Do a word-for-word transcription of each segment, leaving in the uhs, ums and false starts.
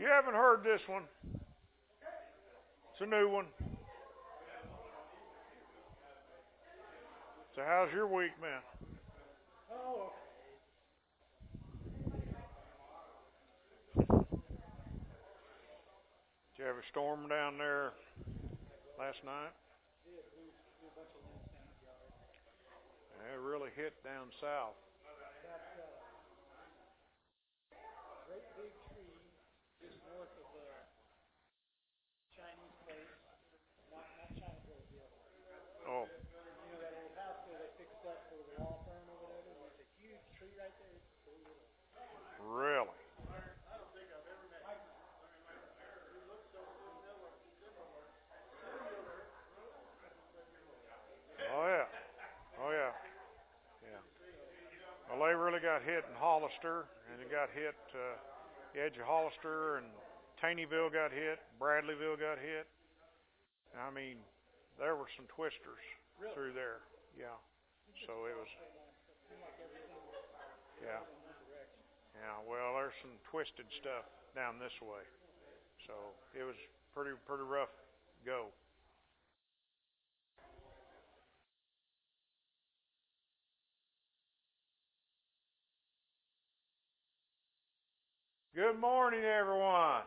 You haven't heard this one. It's a new one. So how's your week, man? Oh, Did you have a storm down there last night? yeah, we we a bunch of windstorms, y'all. Yeah, it really hit down south. That uh, great big tree just north of the Chinese place, not not China Place, the other one. Oh, You know that old house there they fixed up for the law firm or whatever? There's a huge tree right there. It's brutal. really? Oh yeah. Oh yeah. Yeah. Well, they really got hit in Hollister, and it got hit uh, the edge of Hollister, and Taneyville got hit, Bradleyville got hit. I mean, there were some twisters Really? through there. Yeah. So it was. Seemed like everything was Yeah. in one direction. Yeah. Well, there's some twisted stuff down this way. So it was pretty pretty rough go. Good morning, everyone.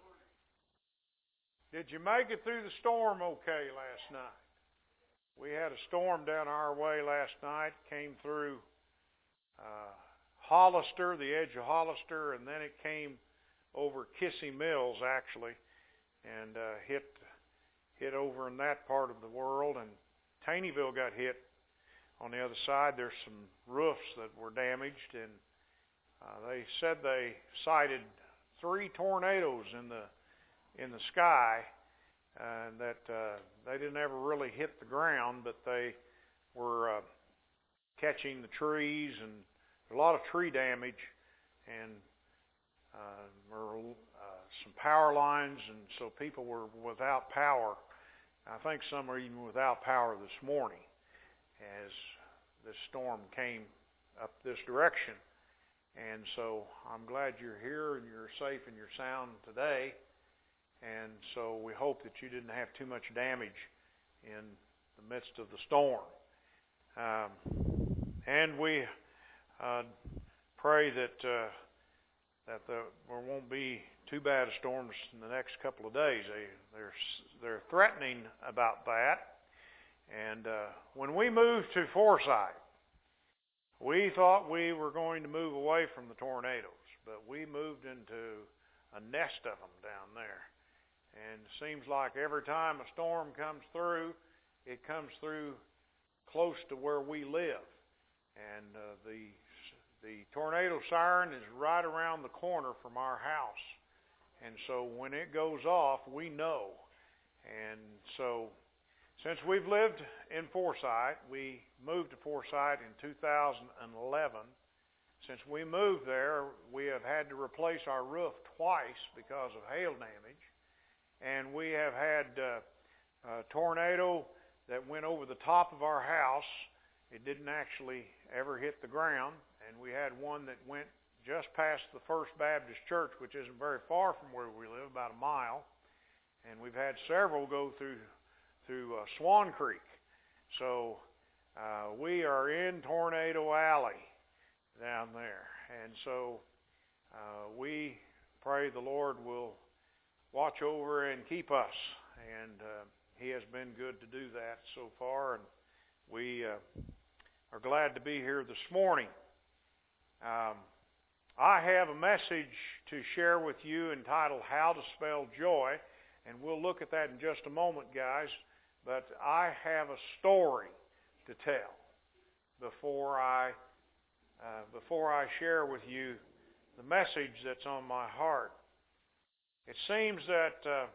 Did you make it through the storm okay last night? We had a storm down our way last night. Came through uh, Hollister, the edge of Hollister, and then it came over Kissing Mills actually, and uh, hit hit over in that part of the world. And Taneyville got hit on the other side. There's some roofs that were damaged, and uh, they said they sighted three tornadoes in the in the sky, and that uh, they didn't ever really hit the ground, but they were uh, catching the trees, and a lot of tree damage, and uh, were, uh, some power lines, and so people were without power. I think some are even without power this morning as this storm came up this direction. And so I'm glad you're here and you're safe and you're sound today. And so we hope that you didn't have too much damage in the midst of the storm. Um, and we uh, pray that uh, that the, there won't be too bad of storms in the next couple of days. They, they're they're threatening about that. And uh, when we moved to Forsyth, we thought we were going to move away from the tornadoes, but we moved into a nest of them down there. And it seems like every time a storm comes through, it comes through close to where we live. And uh, the the tornado siren is right around the corner from our house. And so when it goes off, we know. And so since we've lived in Forsyth, we moved to Forsyth in two thousand eleven. Since we moved there, we have had to replace our roof twice because of hail damage. And we have had uh, a tornado that went over the top of our house. It didn't actually ever hit the ground. And we had one that went just past the First Baptist Church, which isn't very far from where we live, about a mile. And we've had several go through through uh, Swan Creek. So uh, we are in Tornado Alley down there. And so uh, we pray the Lord will watch over and keep us. And uh, He has been good to do that so far. And we uh, are glad to be here this morning. Um, I have a message to share with you entitled How to Spell Joy. And we'll look at that in just a moment, guys. But I have a story to tell before I uh, before I share with you the message that's on my heart. It seems that uh,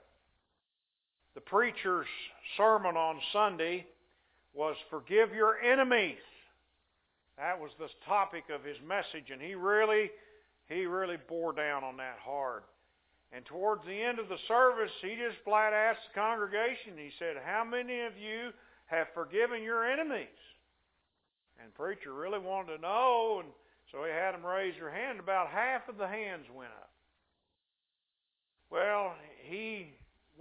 the preacher's sermon on Sunday was forgive your enemies. That was the topic of his message, and he really he really bore down on that hard. And towards the end of the service, he just flat asked the congregation, he said, how many of you have forgiven your enemies? And the preacher really wanted to know, and so he had them raise their hand. About half of the hands went up.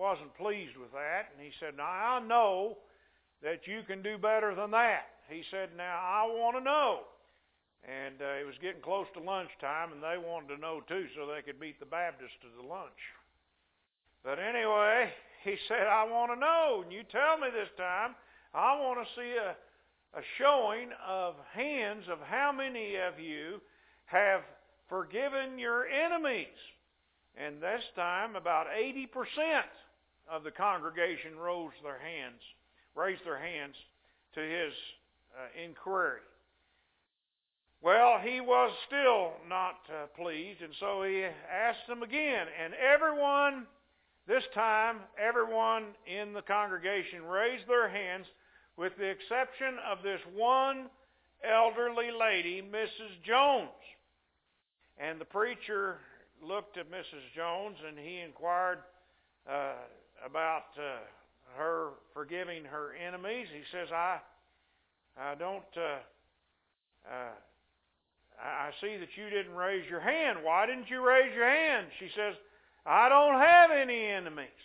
wasn't pleased with that. And he said, now I know that you can do better than that. He said, now I want to know. And uh, it was getting close to lunchtime, and they wanted to know too, so they could beat the Baptists to the lunch. But anyway, he said, I want to know, and you tell me this time. I want to see a, a showing of hands of how many of you have forgiven your enemies. And this time, about eighty percent of the congregation rose their hands, raised their hands to his uh, inquiry. Well, he was still not uh, pleased, and so he asked them again. And everyone, this time, everyone in the congregation raised their hands, with the exception of this one elderly lady, Missus Jones. And the preacher looked at Missus Jones, and he inquired uh, about uh, her forgiving her enemies. He says, I, I don't... Uh, uh, I see that you didn't raise your hand. Why didn't you raise your hand? She says, I don't have any enemies.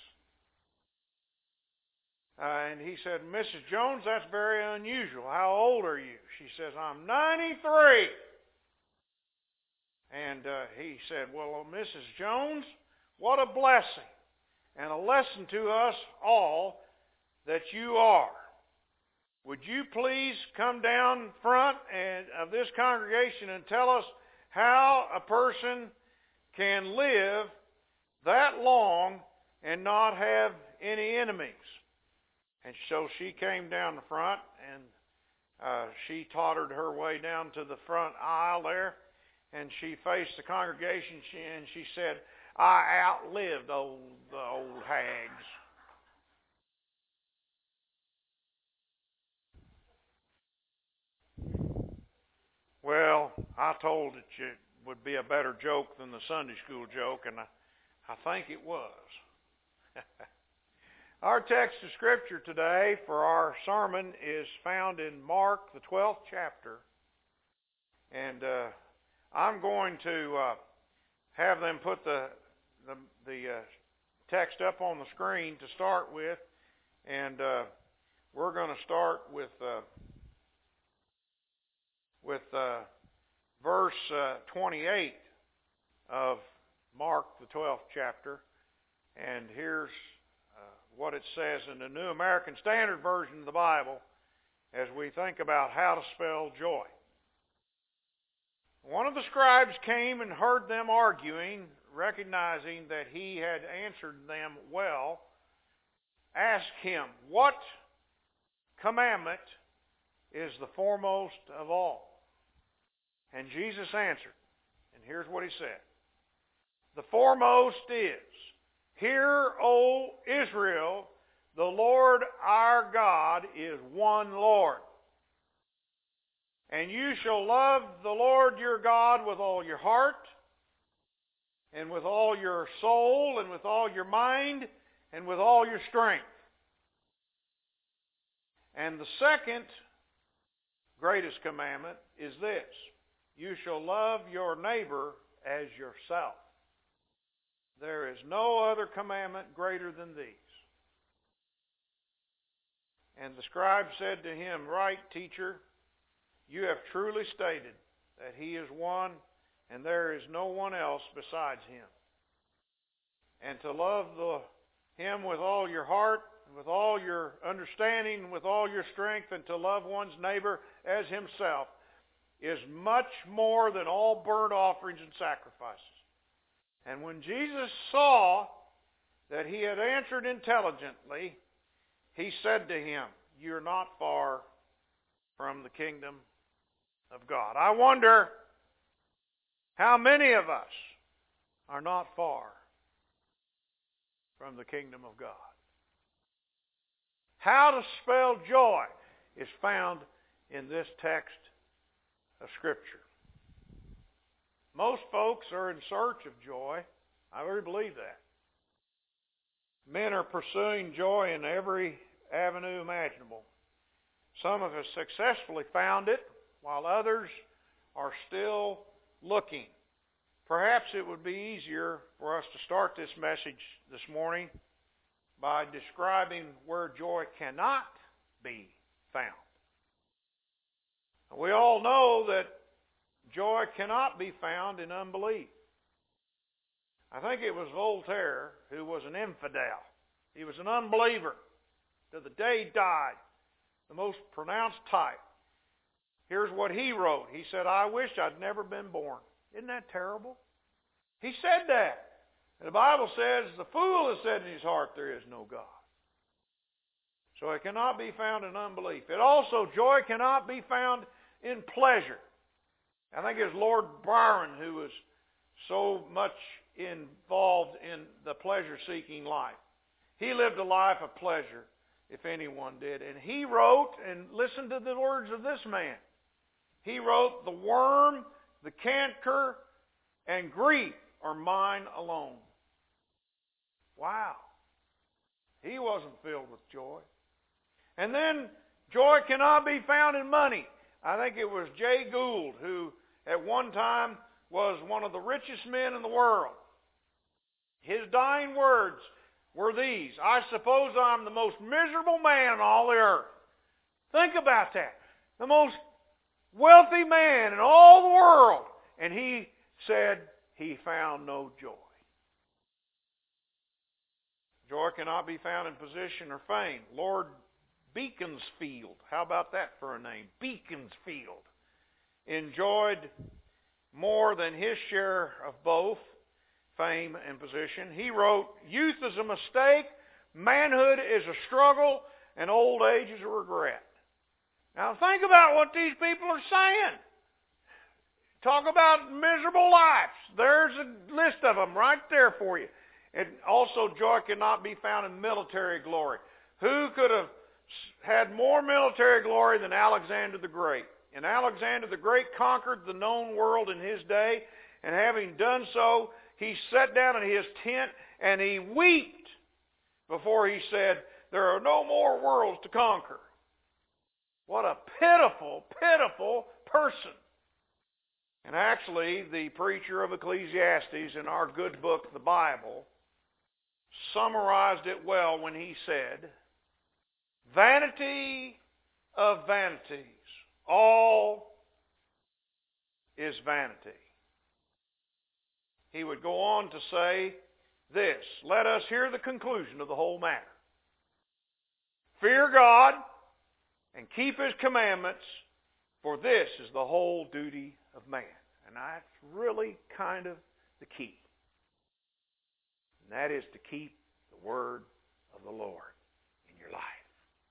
Uh, and he said, Missus Jones, that's very unusual. How old are you? She says, I'm ninety-three. And uh, he said, well, Missus Jones, what a blessing and a lesson to us all that you are. Would you please come down front and of this congregation and tell us how a person can live that long and not have any enemies? And so she came down the front, and uh, she tottered her way down to the front aisle there, and she faced the congregation, and she said, I outlived old, the old hags. Well, I told that it would be a better joke than the Sunday school joke, and I, I think it was. Our text of Scripture today for our sermon is found in Mark, the twelfth chapter. And uh, I'm going to uh, have them put the, the, the uh, text up on the screen to start with. And uh, we're going to start with... Uh, with uh, verse uh, twenty-eight of Mark, the twelfth chapter. And here's uh, what it says in the New American Standard Version of the Bible as we think about how to spell joy. One of the scribes came and heard them arguing, recognizing that he had answered them well, asked him, what commandment is the foremost of all? And Jesus answered, and here's what he said. The foremost is, Hear, O Israel, the Lord our God is one Lord. And you shall love the Lord your God with all your heart, and with all your soul, and with all your mind, and with all your strength. And the second greatest commandment is this. You shall love your neighbor as yourself. There is no other commandment greater than these. And the scribe said to him, Right, teacher, you have truly stated that he is one, and there is no one else besides him. And to love the, him with all your heart, and with all your understanding, and with all your strength, and to love one's neighbor as himself, is much more than all burnt offerings and sacrifices. And when Jesus saw that he had answered intelligently, he said to him, You're not far from the kingdom of God. I wonder how many of us are not far from the kingdom of God. How to spell joy is found in this text of Scripture. Most folks are in search of joy. I really believe that. Men are pursuing joy in every avenue imaginable. Some of us successfully found it, while others are still looking. Perhaps it would be easier for us to start this message this morning by describing where joy cannot be found. We all know that joy cannot be found in unbelief. I think it was Voltaire who was an infidel. He was an unbeliever to the day he died, the most pronounced type. Here's what he wrote. He said, "I wish I'd never been born." Isn't that terrible? He said that. And the Bible says, the fool has said in his heart, there is no God. So it cannot be found in unbelief. It also, joy cannot be found in pleasure. I think it was Lord Byron who was so much involved in the pleasure-seeking life. He lived a life of pleasure, if anyone did. And he wrote, and listen to the words of this man. He wrote, "The worm, the canker, and grief are mine alone." Wow. He wasn't filled with joy. And then, joy cannot be found in money. I think it was Jay Gould who at one time was one of the richest men in the world. His dying words were these: "I suppose I'm the most miserable man on all the earth." Think about that. The most wealthy man in all the world. And he said he found no joy. Joy cannot be found in position or fame. Lord Beaconsfield, how about that for a name? Beaconsfield enjoyed more than his share of both fame and position. He wrote, "Youth is a mistake, manhood is a struggle, and old age is a regret." Now think about what these people are saying. Talk about miserable lives. There's a list of them right there for you. And also, joy cannot be found in military glory. Who could have had more military glory than Alexander the Great? And Alexander the Great conquered the known world in his day, and having done so, he sat down in his tent and he wept before he said, "There are no more worlds to conquer." What a pitiful, pitiful person. And actually, the preacher of Ecclesiastes in our good book, the Bible, summarized it well when he said, "Vanity of vanities, all is vanity." He would go on to say this: "Let us hear the conclusion of the whole matter. Fear God and keep His commandments, for this is the whole duty of man." And that's really kind of the key. And that is to keep the word of the Lord in your life.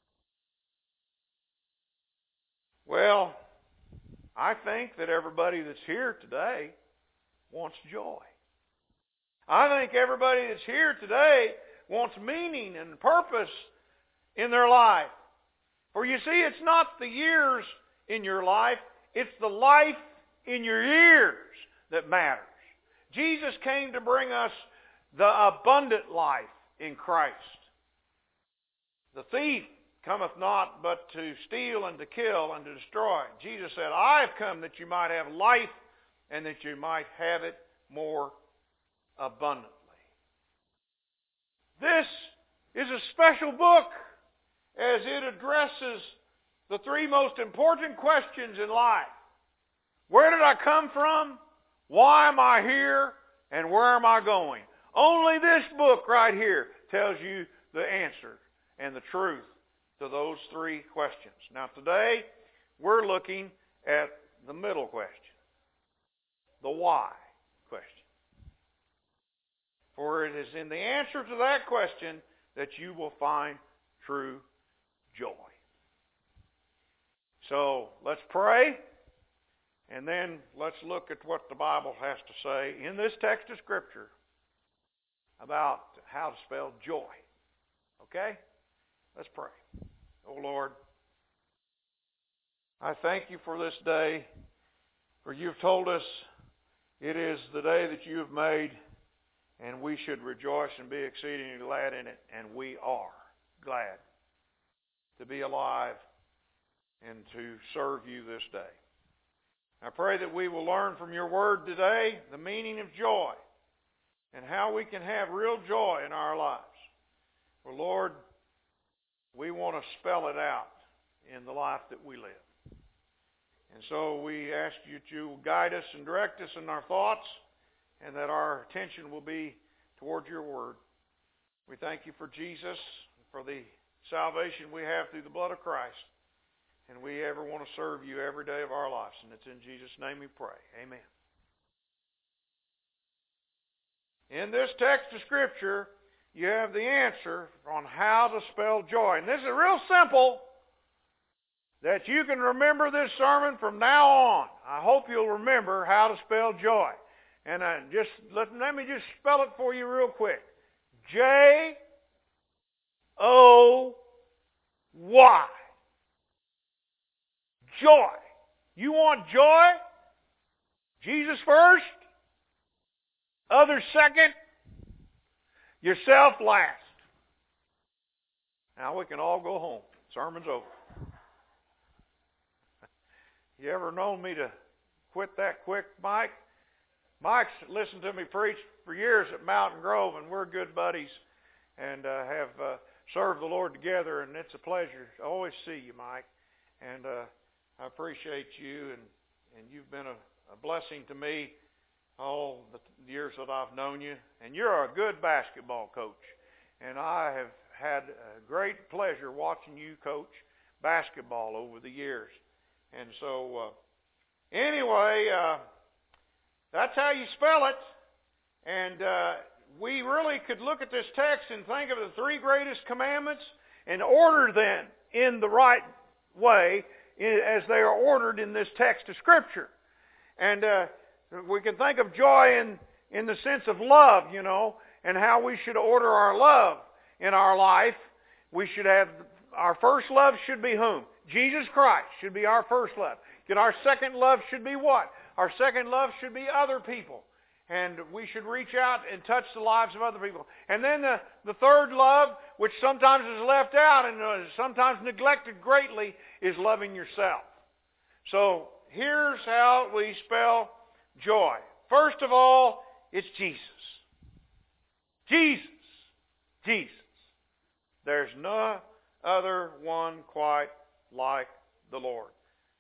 Well, I think that everybody that's here today wants joy. I think everybody that's here today wants meaning and purpose in their life. For you see, it's not the years in your life, it's the life in your years that matters. Jesus came to bring us the abundant life in Christ. The thief cometh not but to steal and to kill and to destroy. Jesus said, "I have come that you might have life and that you might have it more abundantly." This is a special book as it addresses the three most important questions in life. Where did I come from? Why am I here? And where am I going? Only this book right here tells you the answer and the truth to those three questions. Now today, we're looking at the middle question, the why question. For it is in the answer to that question that you will find true joy. So let's pray. And then let's look at what the Bible has to say in this text of Scripture about how to spell joy. Okay? Let's pray. Oh Lord, I thank you for this day, for you've told us it is the day that you have made, and we should rejoice and be exceedingly glad in it, and we are glad to be alive and to serve you this day. I pray that we will learn from your word today the meaning of joy and how we can have real joy in our lives. Well, Lord, we want to spell it out in the life that we live. And so we ask you to guide us and direct us in our thoughts, and that our attention will be toward your word. We thank you for Jesus, for the salvation we have through the blood of Christ. And we ever want to serve you every day of our lives. And it's in Jesus' name we pray. Amen. In this text of Scripture, you have the answer on how to spell joy. And this is real simple, that you can remember this sermon from now on. I hope you'll remember how to spell joy. And uh, just let, let me just spell it for you real quick. J O Y. Joy. You want joy? Jesus first, others second, yourself last. Now we can all go home. Sermon's over. You ever known me to quit that quick, Mike? Mike's listened to me preach for years at Mountain Grove, and we're good buddies and uh, have uh, served the Lord together, and it's a pleasure to always see you, Mike. And uh, I appreciate you, and, and you've been a, a blessing to me all the years that I've known you. And you're a good basketball coach, and I have had a great pleasure watching you coach basketball over the years. And so, uh, anyway, uh, that's how you spell it. And uh, we really could look at this text and think of the three greatest commandments and order them in the right way as they are ordered in this text of Scripture. And uh, we can think of joy in, in the sense of love, you know, and how we should order our love in our life. We should have, our first love should be whom? Jesus Christ should be our first love. And our second love should be what? Our second love should be other people. And we should reach out and touch the lives of other people. And then the, the third love, which sometimes is left out and uh, sometimes neglected greatly, is loving yourself. So here's how we spell joy. First of all, it's Jesus. Jesus. Jesus. There's no other one quite like the Lord.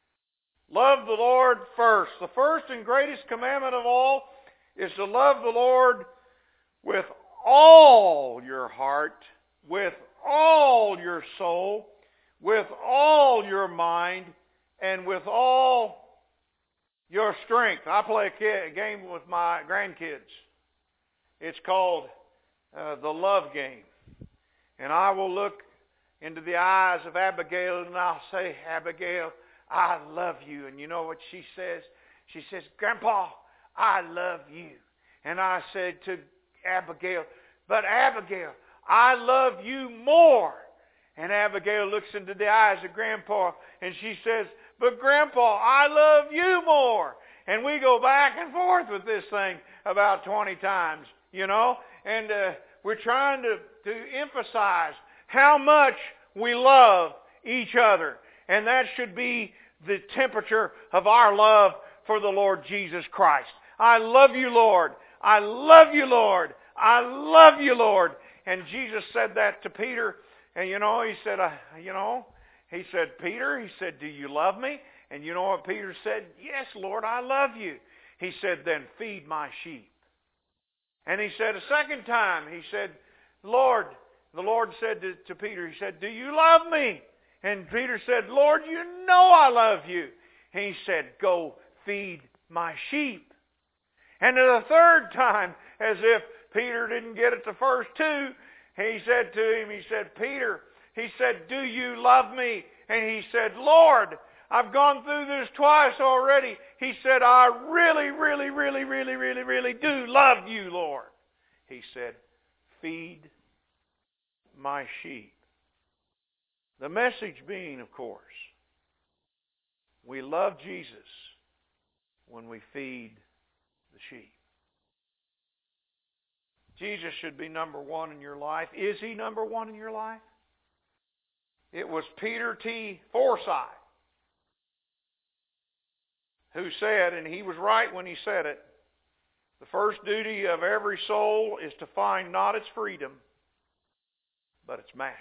Love the Lord first. The first and greatest commandment of all is to love the Lord with all your heart, with all your soul, with all your mind, and with all your strength. I play a, kid, a game with my grandkids. It's called uh, the love game. And I will look into the eyes of Abigail and I'll say, Abigail, I love you. And you know what she says? She says, Grandpa, I love you. And I said to Abigail, but Abigail, I love you more. And Abigail looks into the eyes of Grandpa and she says, but Grandpa, I love you more. And we go back and forth with this thing about twenty times, you know. And uh, we're trying to, to emphasize how much we love each other. And that should be the temperature of our love for the Lord Jesus Christ. I love you, Lord. I love you, Lord. I love you, Lord. And Jesus said that to Peter. And you know, he said, uh, you know, he said, Peter, he said, do you love me? And you know what Peter said? Yes, Lord, I love you. He said, then feed my sheep. And he said a second time, he said, Lord, the Lord said to, to Peter, he said, do you love me? And Peter said, Lord, you know I love you. And he said, go feed my sheep. And the third time, as if Peter didn't get it the first two, he said to him, he said, Peter, he said, do you love me? And he said, Lord, I've gone through this twice already. He said, I really, really, really, really, really, really do love you, Lord. He said, feed my sheep. The message being, of course, we love Jesus when we feed the sheep. Jesus should be number one in your life. Is He number one in your life? It was Peter T. Forsyth who said, and he was right when he said it, the first duty of every soul is to find not its freedom, but it's master.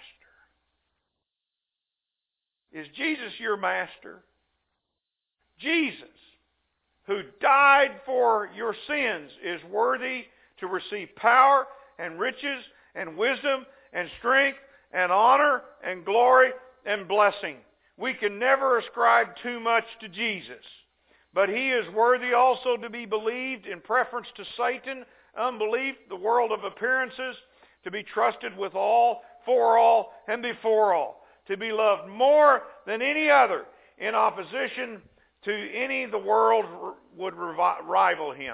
Is Jesus your master? Jesus, who died for your sins, is worthy to receive power and riches and wisdom and strength and honor and glory and blessing. We can never ascribe too much to Jesus. But He is worthy also to be believed in preference to Satan, unbelief, the world of appearances, to be trusted with all, for all, and before all, to be loved more than any other, in opposition to any the world would rival Him,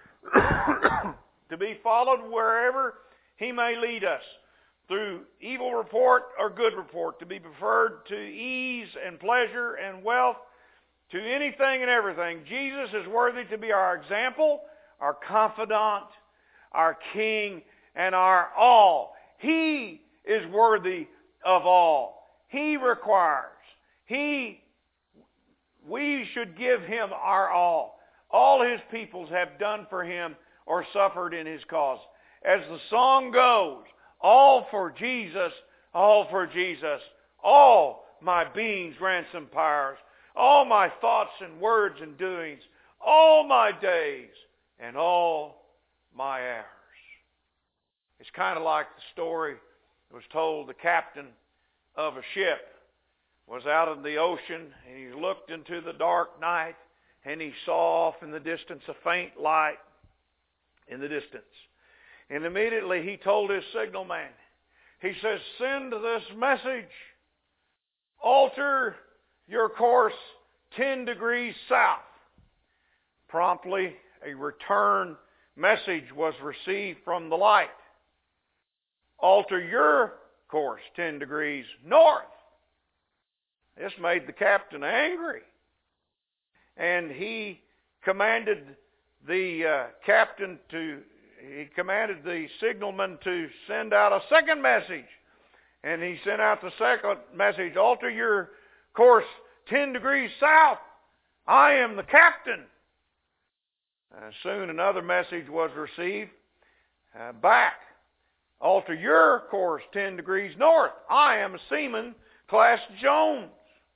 to be followed wherever He may lead us, through evil report or good report, to be preferred to ease and pleasure and wealth, to anything and everything. Jesus is worthy to be our example, our confidant, our King, and our all. He is worthy of all. He requires. He, we should give Him our all. All His peoples have done for Him or suffered in His cause. As the song goes, all for Jesus, all for Jesus, all my being's ransom powers, all my thoughts and words and doings, all my days and all my hours. It's kind of like the story that was told. The captain of a ship was out in the ocean, and he looked into the dark night, and he saw off in the distance a faint light in the distance. And immediately he told his signalman, he says, send this message, alter your course ten degrees south. Promptly, a return message was received from the light. Alter your course ten degrees north. This made the captain angry. And he commanded the uh, captain to, he commanded the signalman to send out a second message. And he sent out the second message, alter your course ten degrees south. I am the captain. Uh, soon another message was received uh, back. Alter your course ten degrees north. I am a seaman, class Jones.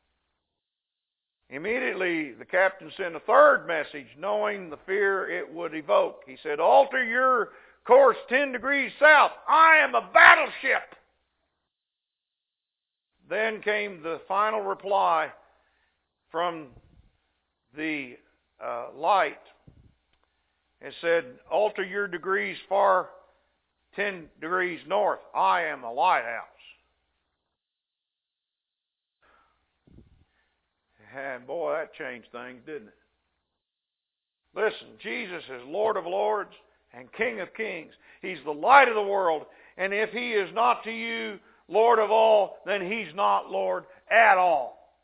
Immediately the captain sent a third message, knowing the fear it would evoke. He said, alter your course ten degrees south. I am a battleship. Then came the final reply from the uh, light. It said, alter your degrees far ten degrees north. I am a lighthouse. And boy, that changed things, didn't it? Listen, Jesus is Lord of lords and King of kings. He's the light of the world. And if He is not to you Lord of all, then He's not Lord at all.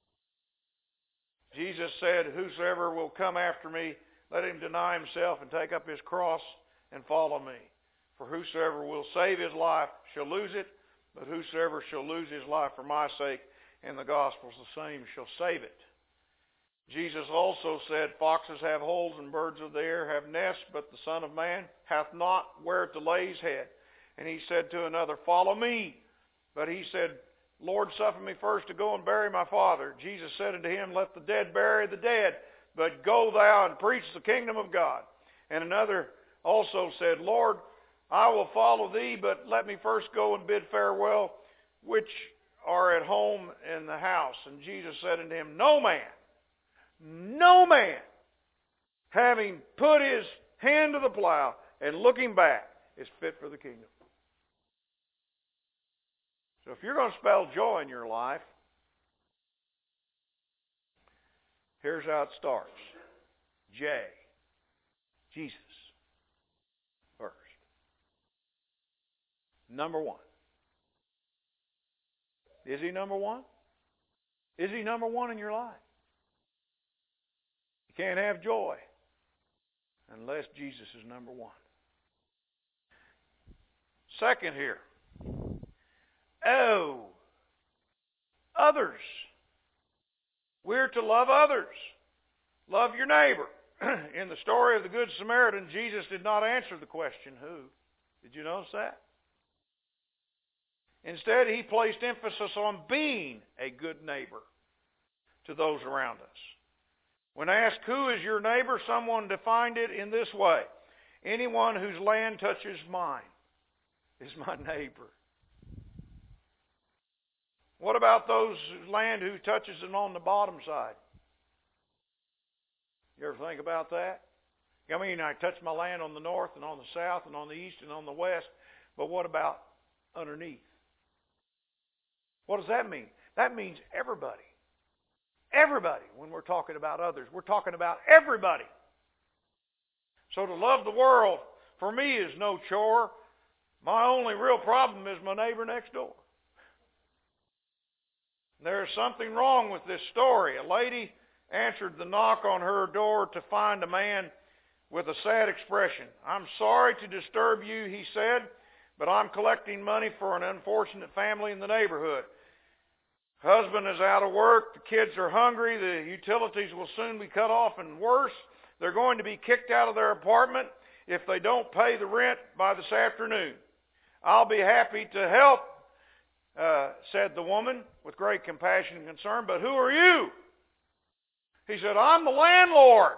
Jesus said, whosoever will come after me, let him deny himself and take up his cross and follow me. For whosoever will save his life shall lose it, but whosoever shall lose his life for my sake and the gospel's the same shall save it. Jesus also said, foxes have holes and birds of the air have nests, but the Son of Man hath not where to lay his head. And He said to another, follow me. But he said, Lord, suffer me first to go and bury my Father. Jesus said unto him, let the dead bury the dead, but go thou and preach the kingdom of God. And another also said, Lord, I will follow thee, but let me first go and bid farewell, which are at home in the house. And Jesus said unto him, no man, no man, having put his hand to the plow and looking back, is fit for the kingdom. So if you're going to spell joy in your life, here's how it starts. J. Jesus. First. Number one. Is He number one? Is He number one in your life? You can't have joy unless Jesus is number one. Second here. Oh, others. We're to love others. Love your neighbor. In the story of the Good Samaritan, Jesus did not answer the question, who? Did you notice that? Instead, he placed emphasis on being a good neighbor to those around us. When asked, who is your neighbor, someone defined it in this way: anyone whose land touches mine is my neighbor. What about those whose land who touches it on the bottom side? You ever think about that? I mean, I touch my land on the north and on the south and on the east and on the west, but what about underneath? What does that mean? That means everybody. Everybody. When we're talking about others, we're talking about everybody. So to love the world, for me, is no chore. My only real problem is my neighbor next door. There's something wrong with this story. A lady answered the knock on her door to find a man with a sad expression. I'm sorry to disturb you, he said, but I'm collecting money for an unfortunate family in the neighborhood. Husband is out of work, the kids are hungry, the utilities will soon be cut off, and worse, they're going to be kicked out of their apartment if they don't pay the rent by this afternoon. I'll be happy to help, uh, said the woman with great compassion and concern, but who are you? He said, I'm the landlord.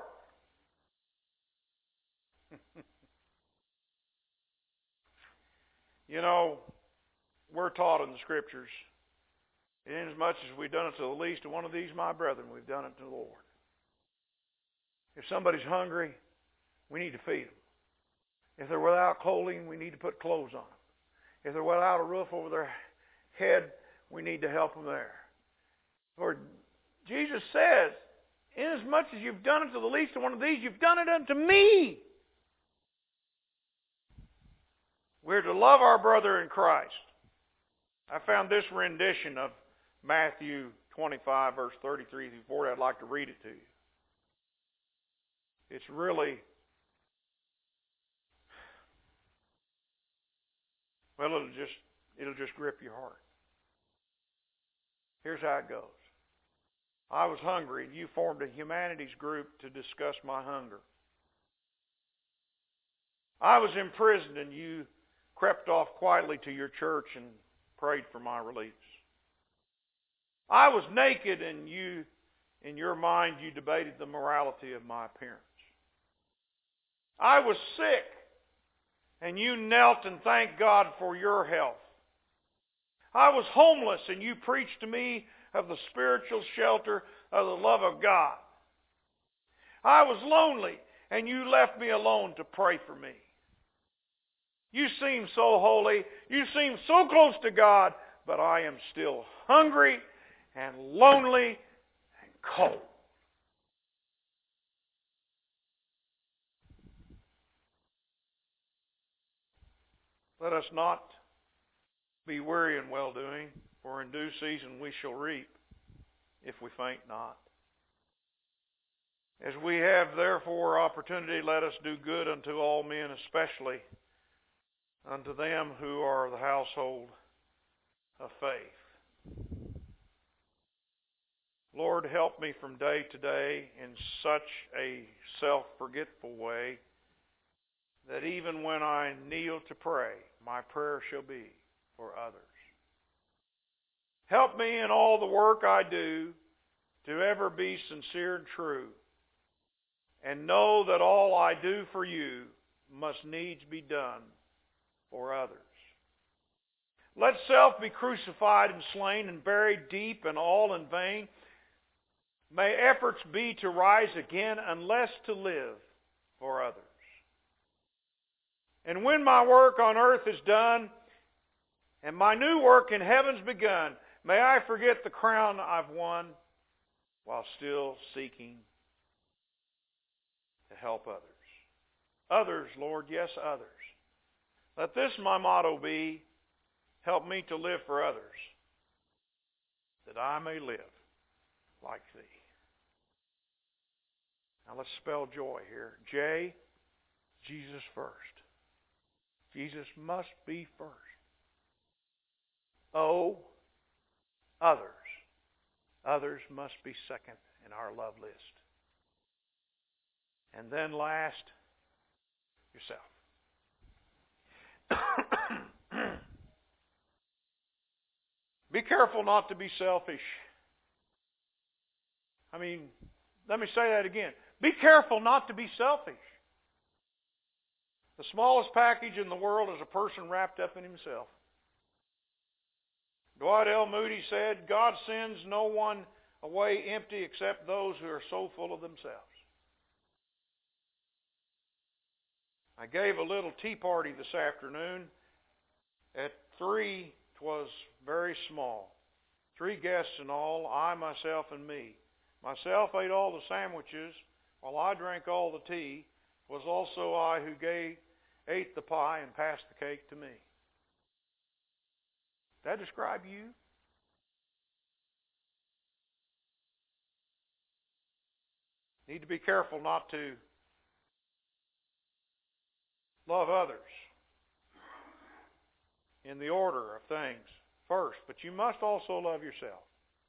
You know, we're taught in the Scriptures, inasmuch as we've done it to the least of one of these, my brethren, we've done it to the Lord. If somebody's hungry, we need to feed them. If they're without clothing, we need to put clothes on them. If they're without a roof over their head, we need to help them there. Lord, Jesus says, inasmuch as you've done it to the least of one of these, you've done it unto me. We're to love our brother in Christ. I found this rendition of Matthew twenty-five, verse thirty-three through forty. I'd like to read it to you. It's really, well, it'll just, it'll just grip your heart. Here's how it goes. I was hungry, and you formed a humanities group to discuss my hunger. I was in prison, and you crept off quietly to your church and prayed for my release. I was naked, and you, in your mind, you debated the morality of my appearance. I was sick, and you knelt and thanked God for your health. I was homeless, and you preached to me of the spiritual shelter of the love of God. I was lonely, and you left me alone to pray for me. You seem so holy, you seem so close to God, but I am still hungry and lonely and cold. Let us not be weary in well-doing, for in due season we shall reap, if we faint not. As we have therefore opportunity, let us do good unto all men, especially unto them who are the household of faith. Lord, help me from day to day in such a self-forgetful way that even when I kneel to pray, my prayer shall be for others. Help me in all the work I do to ever be sincere and true, and know that all I do for you must needs be done for others. Let self be crucified and slain and buried deep and all in vain. May efforts be to rise again unless to live for others. And when my work on earth is done and my new work in heaven's begun, may I forget the crown I've won while still seeking to help others. Others, Lord, yes, others. Let this my motto be, help me to live for others, that I may live like thee. Now let's spell joy here. J, Jesus first. Jesus must be first. O, others. Others must be second in our love list. And then last, yourself. Be careful not to be selfish. I mean, let me say that again. Be careful not to be selfish. The smallest package in the world is a person wrapped up in himself. Dwight L. Moody said, God sends no one away empty except those who are so full of themselves. I gave a little tea party this afternoon. At three, 'twas very small. Three guests in all, I, myself, and me. Myself ate all the sandwiches, while I drank all the tea. It was also I who gave, ate the pie and passed the cake to me. Does that describe you? Need to be careful not to love others in the order of things first, but you must also love yourself.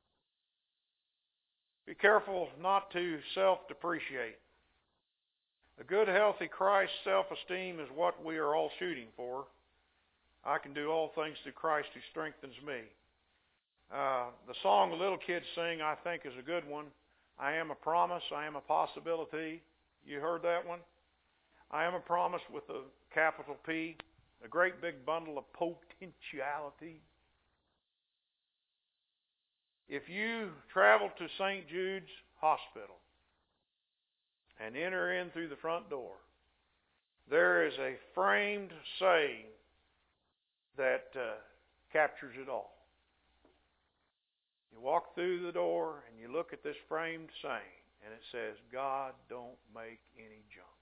Be careful not to self-depreciate. A good, healthy Christ self-esteem is what we are all shooting for. I can do all things through Christ who strengthens me. Uh, the song the little kids sing, I think, is a good one. I am a promise, I am a possibility. You heard that one? I am a promise with a capital P, a great big bundle of potentiality. If you travel to Saint Jude's Hospital and enter in through the front door, there is a framed saying that uh, captures it all. You walk through the door and you look at this framed saying, and it says, God don't make any junk.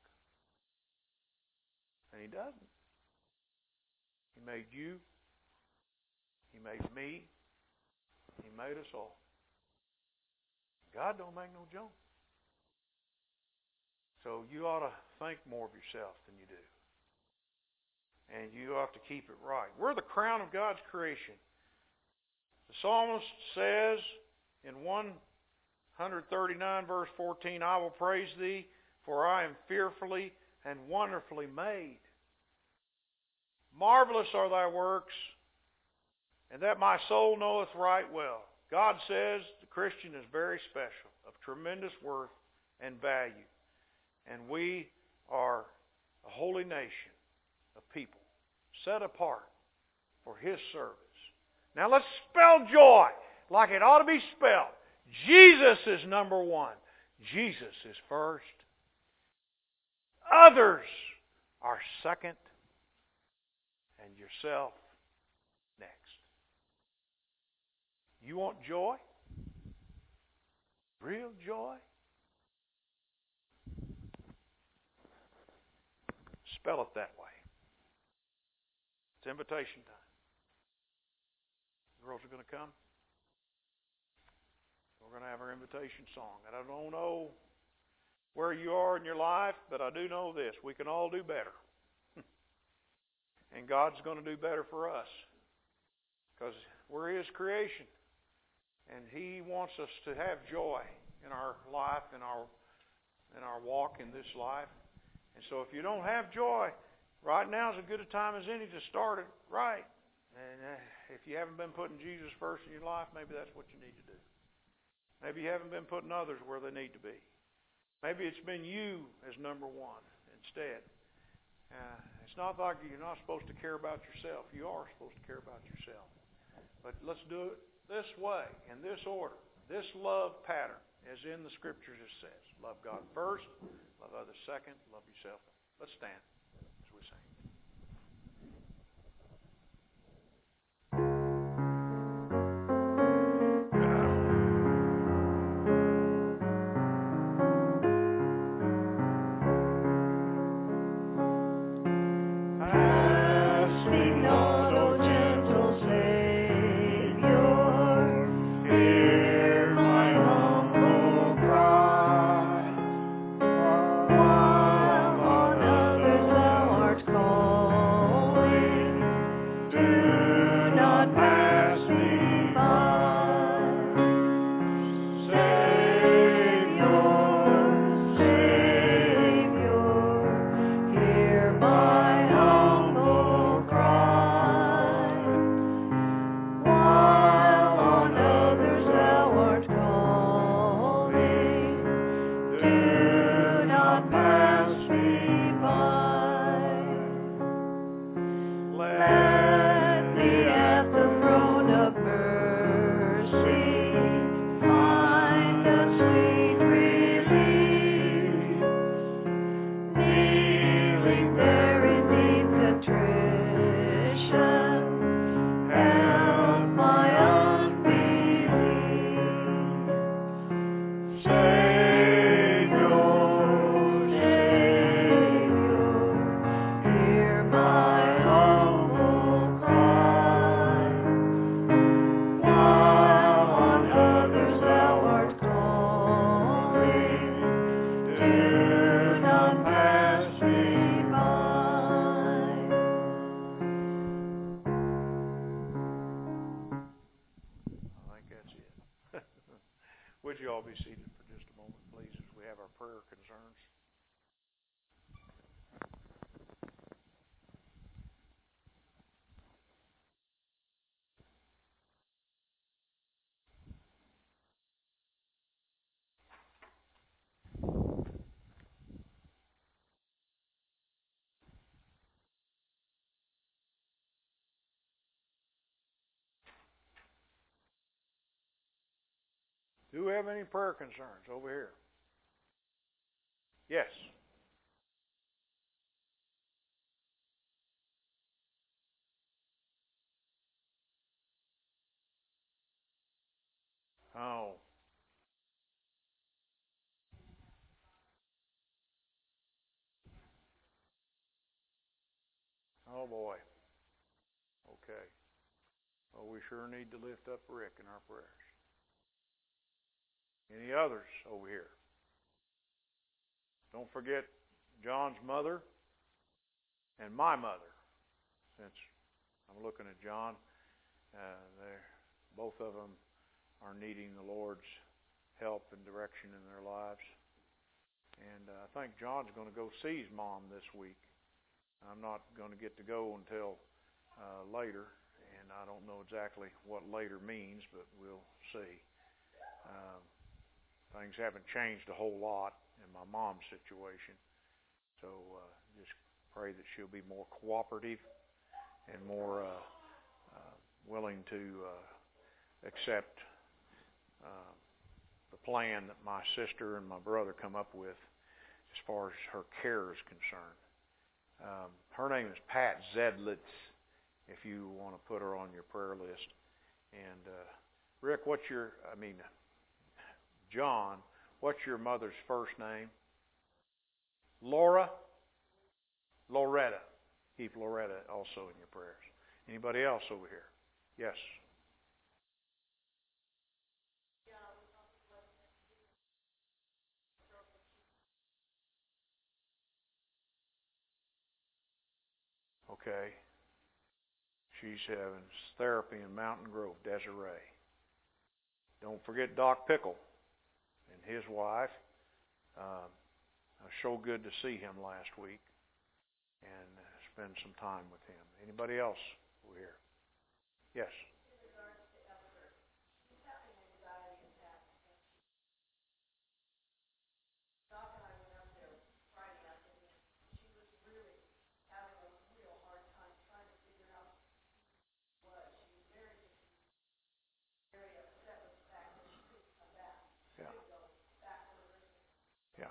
And He doesn't. He made you. He made me. He made us all. God don't make no junk. So you ought to think more of yourself than you do. And you ought to keep it right. We're the crown of God's creation. The psalmist says in one thirty-nine verse fourteen, I will praise Thee, for I am fearfully and wonderfully made. Marvelous are Thy works, and that my soul knoweth right well. God says the Christian is very special, of tremendous worth and value. And we are a holy nation of people set apart for His service. Now let's spell joy like it ought to be spelled. Jesus is number one. Jesus is first. Others are second. And yourself next. You want joy? Real joy? Spell it that way. It's invitation time. The girls are going to come. We're going to have our invitation song. And I don't know where you are in your life, but I do know this. We can all do better. And God's going to do better for us. Because we're His creation. And He wants us to have joy in our life, in our, in our walk in this life. And so if you don't have joy, right now is as good a time as any to start it right. And uh, if you haven't been putting Jesus first in your life, maybe that's what you need to do. Maybe you haven't been putting others where they need to be. Maybe it's been you as number one instead. Uh, it's not like you're not supposed to care about yourself. You are supposed to care about yourself. But let's do it this way, in this order, this love pattern, as in the Scriptures it says. Love God first, love others second, love yourself. Let's stand as we sing. While on others Let me at the throne of mercy find a sweet relief, kneeling there in deep contrition, help my unbelief. Savior, Savior, hear my humble cry. While on others thou art calling, do not pass me by. I think that's it. Would you all be seated for just a moment, please, as we have our prayer concerns? Do we have any prayer concerns over here? Yes. Oh. Oh boy. Okay. Well, we sure need to lift up Rick in our prayers. Any others over here? Don't forget John's mother and my mother. Since I'm looking at John, uh, they're, both of them are needing the Lord's help and direction in their lives. And uh, I think John's going to go see his mom this week. I'm not going to get to go until uh, later, and I don't know exactly what later means, but we'll see. Um, things haven't changed a whole lot in my mom's situation, so uh, just pray that she'll be more cooperative and more uh, uh, willing to uh, accept uh, the plan that my sister and my brother come up with as far as her care is concerned. Um, her name is Pat Zedlitz, if you want to put her on your prayer list. And uh, Rick, what's your, I mean, John, what's your mother's first name? Laura? Loretta. Keep Loretta also in your prayers. Anybody else over here? Yes. Okay. She's having therapy in Mountain Grove, Desiree. Don't forget Doc Pickle and his wife. Um, it was so good to see him last week and uh, spend some time with him. Anybody else over here? Yes. Yeah. Yeah.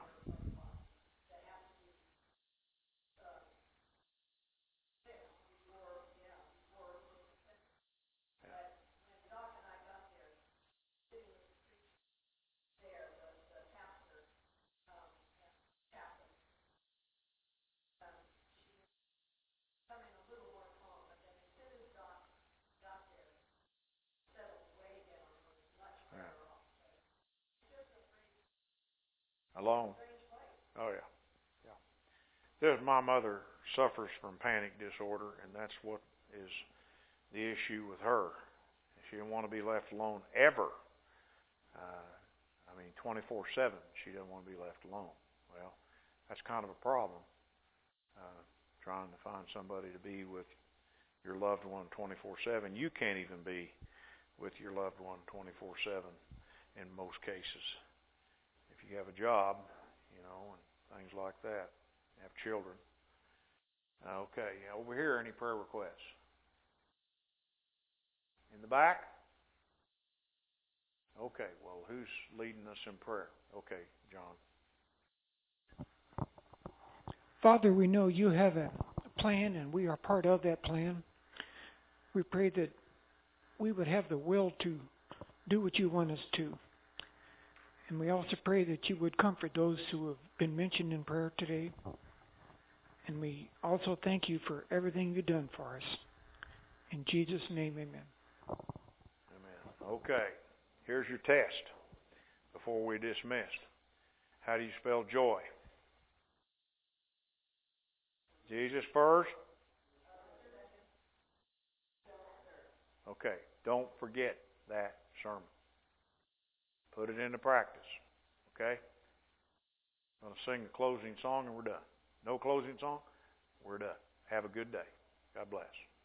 Yeah. Alone. Oh yeah. Yeah. This, my mother suffers from panic disorder, and that's what is the issue with her. She didn't want to be left alone ever. Uh, I mean, twenty-four seven. She doesn't want to be left alone. Well, that's kind of a problem. Uh, trying to find somebody to be with your loved one twenty-four seven. You can't even be with your loved one twenty-four seven in most cases. If you have a job, you know, and things like that, have children. Okay, over here, any prayer requests? In the back? Okay, well, who's leading us in prayer? Okay, John. Father, we know you have a plan and we are part of that plan. We pray that we would have the will to do what you want us to. And we also pray that you would comfort those who have been mentioned in prayer today. And we also thank you for everything you've done for us. In Jesus' name, amen. Amen. Okay, here's your test before we dismiss. How do you spell joy? Jesus first? Okay, don't forget that sermon. Put it into practice. Okay? I'm going to sing the closing song and we're done. No closing song? We're done. Have a good day. God bless.